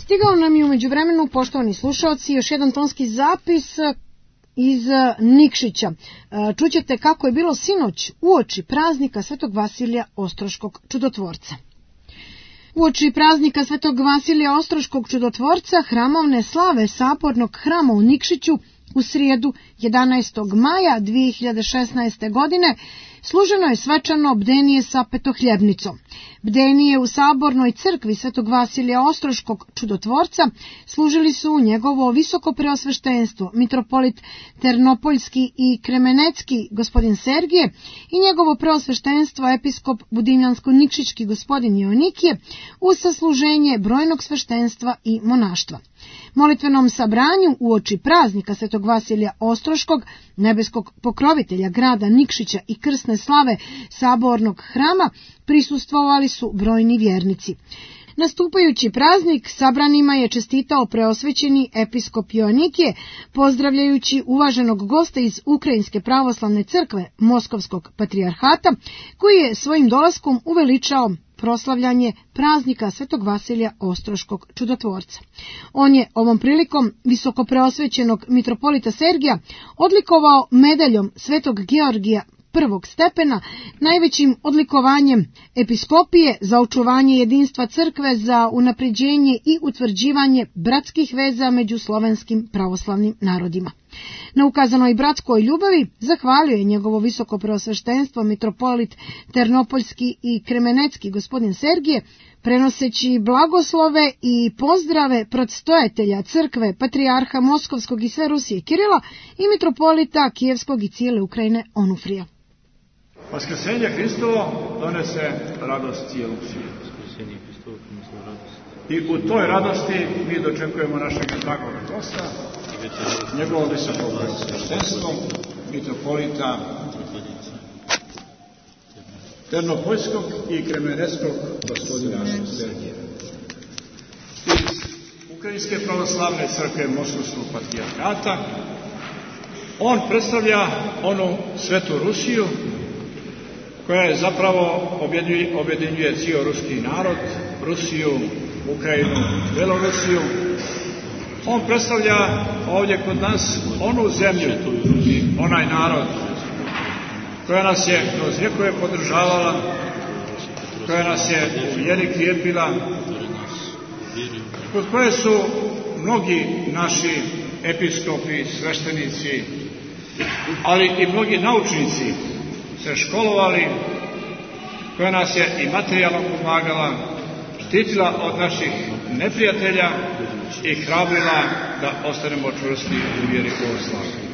Stigao nam je u međuvremenu, poštovani slušalci, još jedan tonski zapis iz Nikšića. Čućete kako je bilo sinoć uoči praznika Svetog Vasilija Ostroškog čudotvorca. Uoči praznika Svetog Vasilija Ostroškog čudotvorca hramovne slave Sabornog hrama u Nikšiću u srijedu 11. maja 2016. godine služeno je svečano bdenije sa petohljebnicom. Bdenije u Sabornoj crkvi Svetog Vasilija Ostroškog čudotvorca služili su njegovo visoko preosveštenstvo, mitropolit Ternopoljski i Kremenecki gospodin Sergije i njegovo preosveštenstvo episkop Budimljansko-Nikšićki gospodin Joanikije uz sasluženje brojnog sveštenstva i monaštva. Molitvenom sabranju uoči praznika Svetog Vasilija Ostroškog, nebeskog pokrovitelja grada Nikšića i krsne slave Sabornog hrama, prisustvovali su brojni vjernici. Nastupajući praznik sabranima je čestitao preosvećeni episkop Joanikije, pozdravljajući uvaženog gosta iz Ukrajinske pravoslavne crkve Moskovskog patrijarhata, koji je svojim dolaskom uveličao proslavljanje praznika Svetog Vasilija Ostroškog čudotvorca. On je ovom prilikom visoko preosvećenog mitropolita Sergija odlikovao medaljom Svetog Georgija prvog stepena, najvećim odlikovanjem episkopije za očuvanje jedinstva crkve, za unapređenje i utvrđivanje bratskih veza među slovenskim pravoslavnim narodima. Na ukazanoj bratskoj ljubavi zahvalio je njegovo visoko preosveštenstvo mitropolit Ternopoljski i Kremenecki gospodin Sergije, prenoseći blagoslove i pozdrave predstojatelja crkve, patrijarha Moskovskog i sve Rusije Kirila i mitropolita Kijevskog i cijele Ukrajine Onufrija. Vaskrsenje Hristovo donese radost cijelog svijeta. I u toj radosti mi dočekujemo našeg dragog gosta, njegovo visoko preosveštenstvo, mitropolita Ternopoljskog i Kremeneckog gospodina Sergija. Iz Ukrajinske pravoslavne crkve Moskovskog patrijarhata on predstavlja onu svetu Rusiju koja je zapravo objedinjuje cijel ruski narod, Rusiju, Ukrajinu, Belorusiju. On predstavlja ovdje kod nas onu zemlju i onaj narod koja nas je kroz vjekove podržavala, koja nas je u vjeri krijepila, kod koje su mnogi naši episkopi, sveštenici, ali i mnogi naučnici se školovali, koja nas je i materijalno pomagala, štitila od naših neprijatelja i hrabrila da ostanemo čvrsti u vjeri pravoslavlja.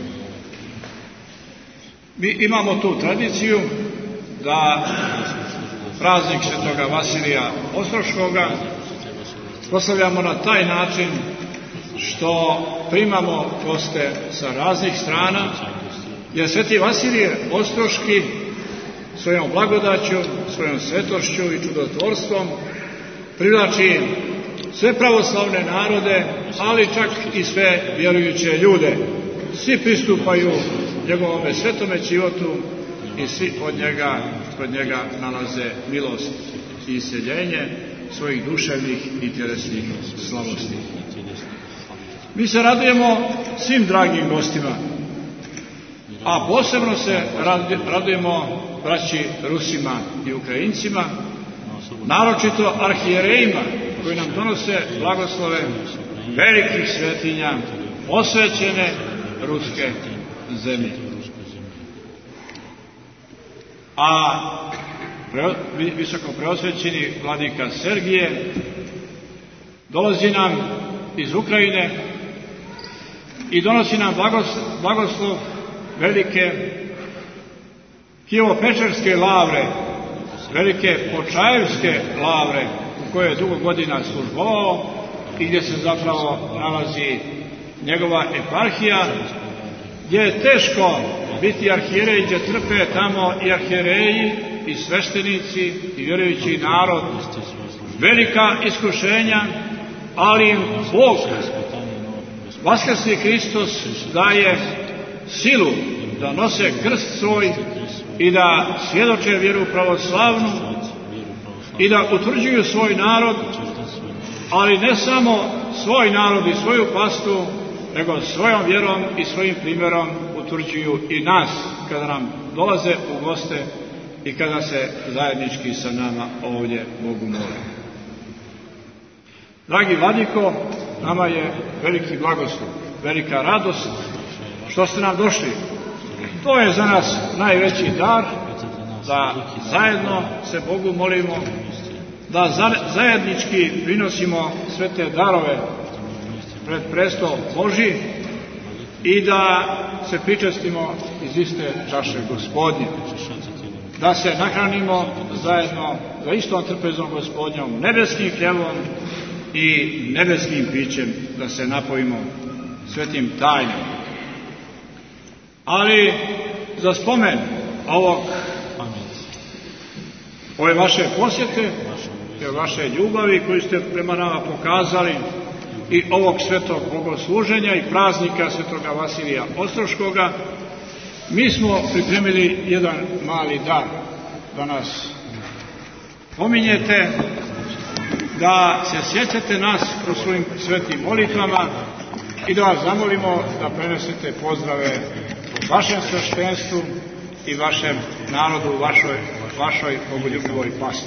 Mi imamo tu tradiciju da praznik Svetoga Vasilija Ostroškoga proslavljamo na taj način što primamo goste sa raznih strana, jer Sveti Vasilije Ostroški svojom blagodaću, svojom svetošću i čudotvorstvom privlači sve pravoslavne narode, ali čak i sve vjerujuće ljude. Svi pristupaju njegovome svetome životu i svi kod njega nalaze milost i isceljenje svojih duševnih i tjelesnih slabosti. Mi se radujemo svim dragim gostima, a posebno se radujemo braći Rusima i Ukrajincima, naročito arhijerejima koji nam donose blagoslove velikih svetinja osvećene ruske zemlje. A visoko preosvećeni vladika Sergije dolazi nam iz Ukrajine i donosi nam blagoslov velike Kijevo-Pečerske lavre, velike Počajevske lavre u kojoj je dugo godina službovao i gdje se zapravo nalazi njegova eparhija, gdje je teško biti arhijerej, gdje trpe tamo i arhijereji i sveštenici i vjerujući narod, velika iskušenja, ali im Bog, Vaskrsli Hristos, daje silu da nose krst svoj i da svjedoče vjeru pravoslavnu i da utvrđuju svoj narod, ali ne samo svoj narod i svoju pastu, nego svojom vjerom i svojim primjerom utvrđuju i nas kada nam dolaze u goste i kada se zajednički sa nama ovdje Bogu mole. Dragi vladiko, nama je veliki blagoslov, velika radost što ste nam došli. To je za nas najveći dar, da zajedno se Bogu molimo, da zajednički prinosimo sve te darove pred prestol Božji i da se pričestimo iz iste čaše Gospodnje. Da se nahranimo zajedno za istom trpezom Gospodnjom, nebeskim hljebom i nebeskim pićem, da se napojimo svetim tajnom. Ali za spomen ove vaše posjete, te vaše ljubavi koju ste prema nama pokazali i ovog svetog bogosluženja i praznika svetoga Vasilija Ostroškoga, mi smo pripremili jedan mali dar da nas pominjete, da se sjećate nas kroz svojim svetim molitvama i da vas zamolimo da prenesete pozdrave vašem sveštenstvu i vašem narodu, vašoj bogoljubivoj pasti.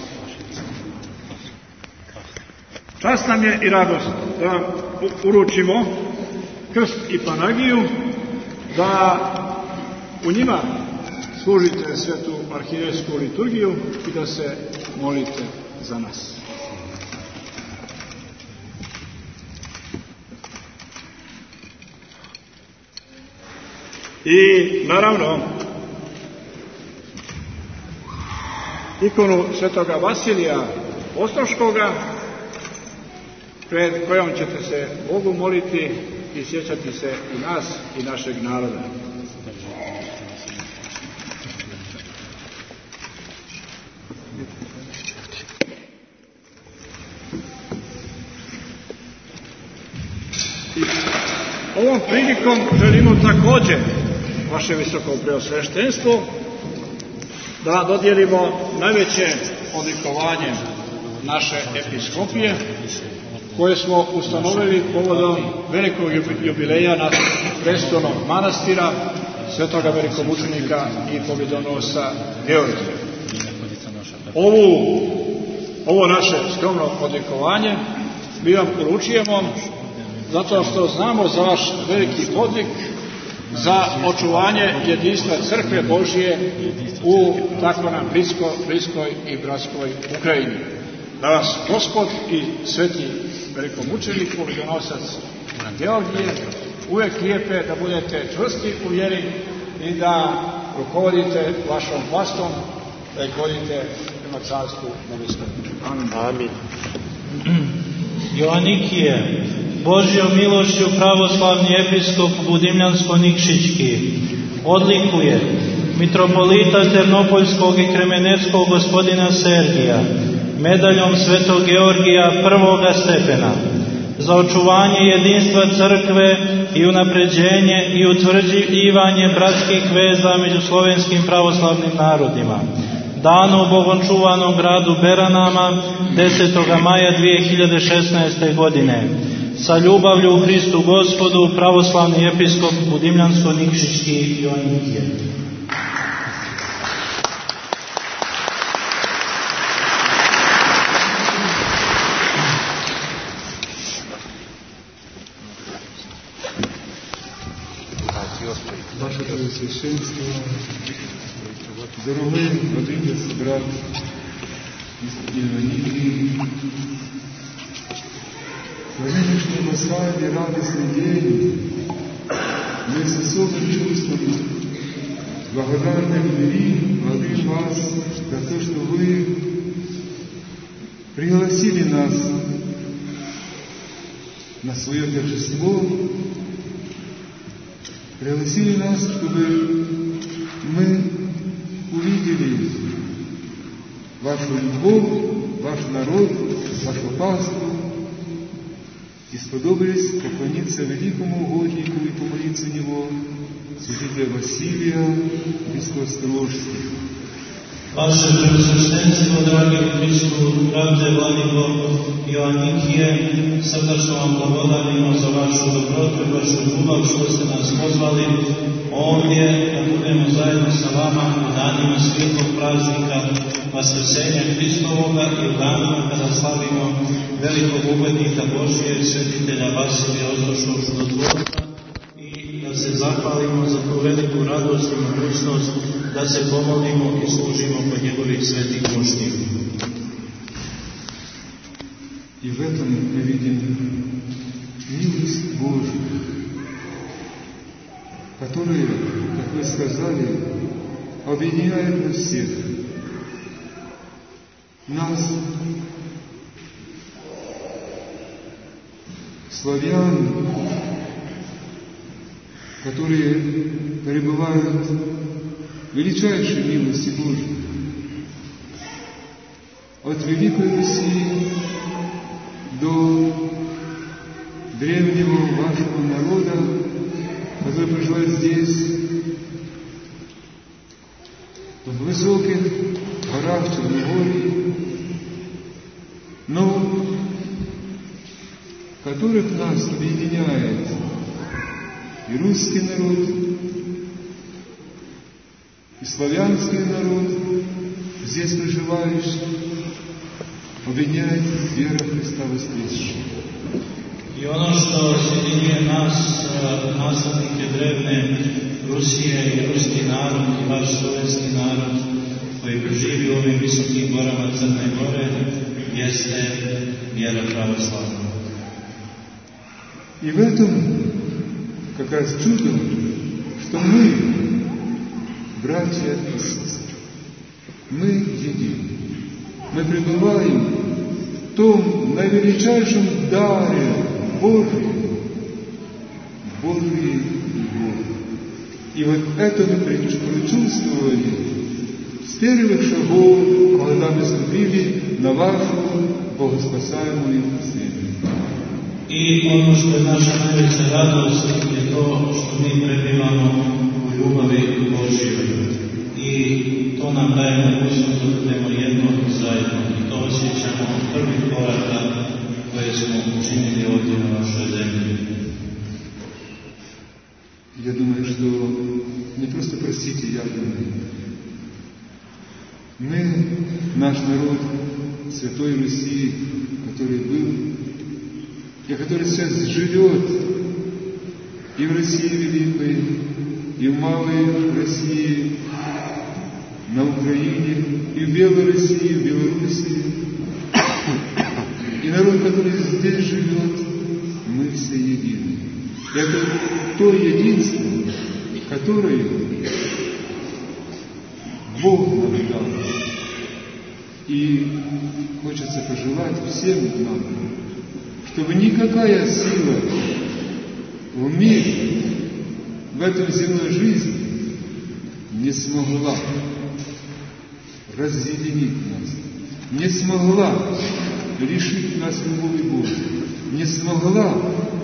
Čast nam je i radost da vam uručimo krst i panagiju, da u njima služite svetu arhirejsku liturgiju i da se molite za nas. I naravno, ikonu svetoga Vasilija Ostroškoga, pred kojom ćete se Bogu moliti i sjećati se i nas i našeg naroda. I ovom prilikom želimo također, vaše visoko preosveštenstvo, da dodijelimo najveće odlikovanje naše episkopije, koje smo ustanovili povodom velikog jubileja našeg prestolnog manastira, svetoga velikomučenika i pobjedonosca Georgija. Ovo naše skromno odlikovanje mi vam poručujemo zato što znamo za vaš veliki podvig za očuvanje jedinstva Crkve Božije u tako nam bliskoj i bratskoj Ukrajini. Da vas Gospod i sveti velikomučenik, pobjedonosac Georgije, uvijek lijepe da budete čvrsti u vjeri i da rukovodite vašom pastom, da ih vodite prema carstvu nebeskom. Amin. Amin. Joanikije, Božjom milošću pravoslavni episkop Budimljansko-Nikšićki odlikuje mitropolita Ternopoljskog i Kremenečkog gospodina Sergija medaljom svetog Georgija prvoga stepena za očuvanje jedinstva crkve i unapređenje i utvrđivanje bratskih veza među slovenskim pravoslavnim narodima. Dano u bogočuvanom gradu Beranama 10. maja 2016. godine. Sa ljubavlju u Hristu Gospodu, pravoslavni episkop Budimljansko-Nikšićki Joanikije. Ваше Преосвященство, дорогой отец, брат из Ивании, в нынешнем славе радостный день мы с особым чувством благодарны благодарим вас за то, что вы пригласили нас на свое торжество, пригласили нас, чтобы мы увидели вашу любовь, ваш народ, вашу паству и сподобились поклониться великому угоднику и помолиться у него, святителя Василия Бескоострожского. Vaše preosveštenstvo, dragi u Hristu, brate Vladiko Joannikije, srdačno vam blagodarimo za vašu dobrotu i vašu ljubav što ste nas pozvali ovdje da budemo zajedno sa vama u danima svijetlog praznika Vaskrsenja Hristovoga i u danima kada slavimo velikog ugodnika Božije, svetitelja Vasilija Ostroškog čudotvorca, i da se zahvalimo za tu veliku radost i mogućnost da se pomolimo i služimo po njegovih svetih moštiju. И в этом мы видим милость Божию, которая, как вы сказали, объединяет нас всех. Нас, славян, которые пребывают в величайшей милости Божией, от Великой Руси до древнего вашего народа, который проживает здесь, в высоких горах Черногории, но которых нас объединяет и русский народ, и славянский народ, здесь проживающий, объединяет вера Христа воскресшего. I ono što sjedinjuje nas, naslednike drevne Rusije i ruski narod i vaš slovenski narod koji živi u ovim visokim gorama Crne Gore, jeste vjera pravoslavna. И в этом как раз чудо, что мы, братья и сестры, мы едины. Мы пребываем в том наивеличайшем даре Божьем, Божьей любовью. И вот это мы прочувствовали с первых шагов, когда мы ступили на вашу богоспасаемую землю. I ono što je naša najveća radost je to što mi prebivamo u ljubavi Božjoj. I to nam daje mogućnost da budemo jedno zajedno. I to osjećamo od prvih koraka koje smo učinili ovdje na našoj zemlji. Я думаю, что не просто простите, я думаю. Мы, наш народ Святой Руси, который был и который сейчас живет и в России Великой, и в Малой России, на Украине, и в Белоруссии, и в Белоруссии, и народ, который здесь живет, мы все едины. Это то единство, которое Бог нам дал. И хочется пожелать всем нам, чтобы никакая сила в мире, в этой земной жизни не смогла разъединить нас, не смогла лишить нас любви Божьей, не смогла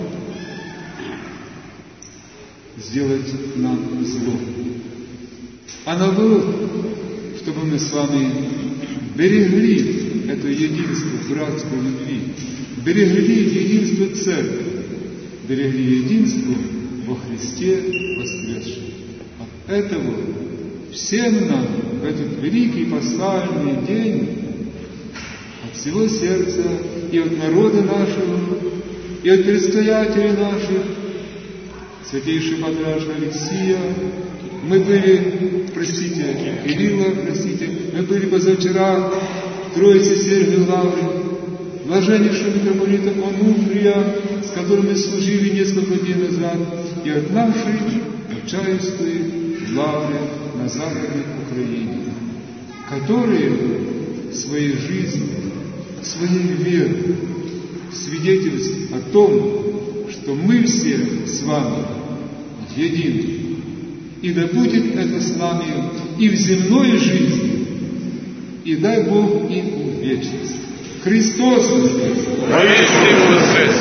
сделать нам зло. А наоборот, чтобы мы с вами берегли это единство братской любви, берегли единство Церкви, берегли единство во Христе воскресшем. От этого всем нам в этот великий пасхальный день от всего сердца и от народа нашего, и от предстоятелей наших, святейший Патриарх Алексия, мы были, простите, Кирилла, простите, мы были позавчера в Троице Сергиевой Лавре, блаженнейшего митрополита Онуфрия, с которым мы служили несколько дней назад, и от нашей Почаевской Лавры на Западной Украине, которые своей жизнью, своей верой свидетельствуют о том, что мы все с вами едины. И да будет это с нами и в земной жизни, и дай Бог и в вечности. Христос воскрес! Воистину воскрес!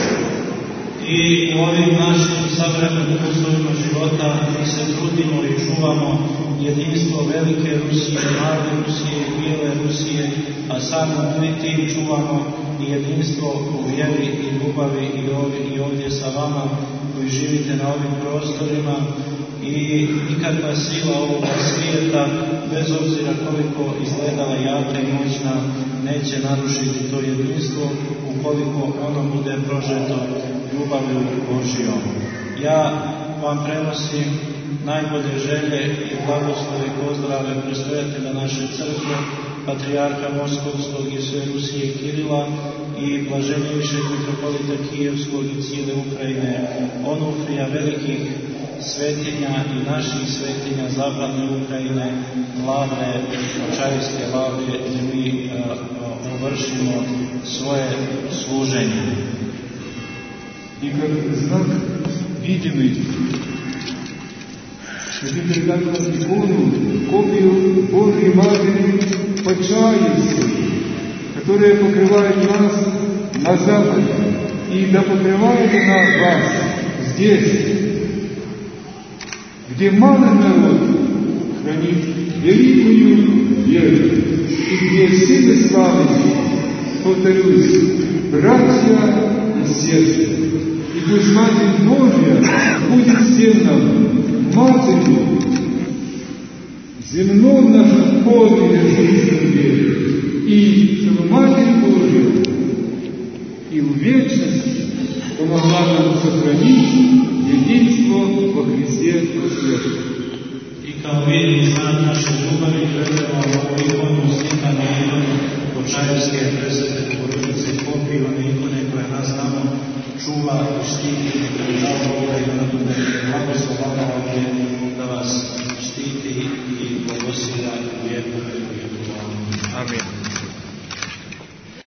I u ovim našim savremenim uslovima života mi se trudimo i čuvamo jedinstvo velike Rusije, male Rusije i bijele Rusije, a samim tim čuvamo i jedinstvo u vjeri i ljubavi i ovdje sa vama koji živite na ovim prostorima, i nikakva sila ovoga svijeta, bez obzira koliko izgledala jaka i moćna, neće narušiti to jedinstvo ukoliko ono bude prožeto ljubavlju Božijom. Ja vam prenosim najbolje želje i blagoslove i pozdrave predstojatelja naše crkve, patrijarha Moskovskog i sve Rusije Kirila i blaženjevišeg mitropolita Kijevskog i cijele Ukrajine, Onufrija, velikih svetinja i naših svetinja zapadne Ukrajine, Lavre, Počajevske Lavre, gdje mi ovršimo svoje služenje. И как знак видимый, чтобы передать вас икону, копию Божьей Матери Почаевской, которая покрывает нас на Западе, и да покрывает она вас здесь, где малый народ хранит великую веру, и где все мы с вами, повторюсь, братья и сестры. И пусть Матерь Божья будет всем нам Матерью в земном нашем подвиге жизненной вере, и чтобы Матерь Божья и в вечности помогла нам сохранить единство во Христе Господе. I kao vjerni znak naše ljubavi gledamo ovu ikonu slikanu Počajevske presvete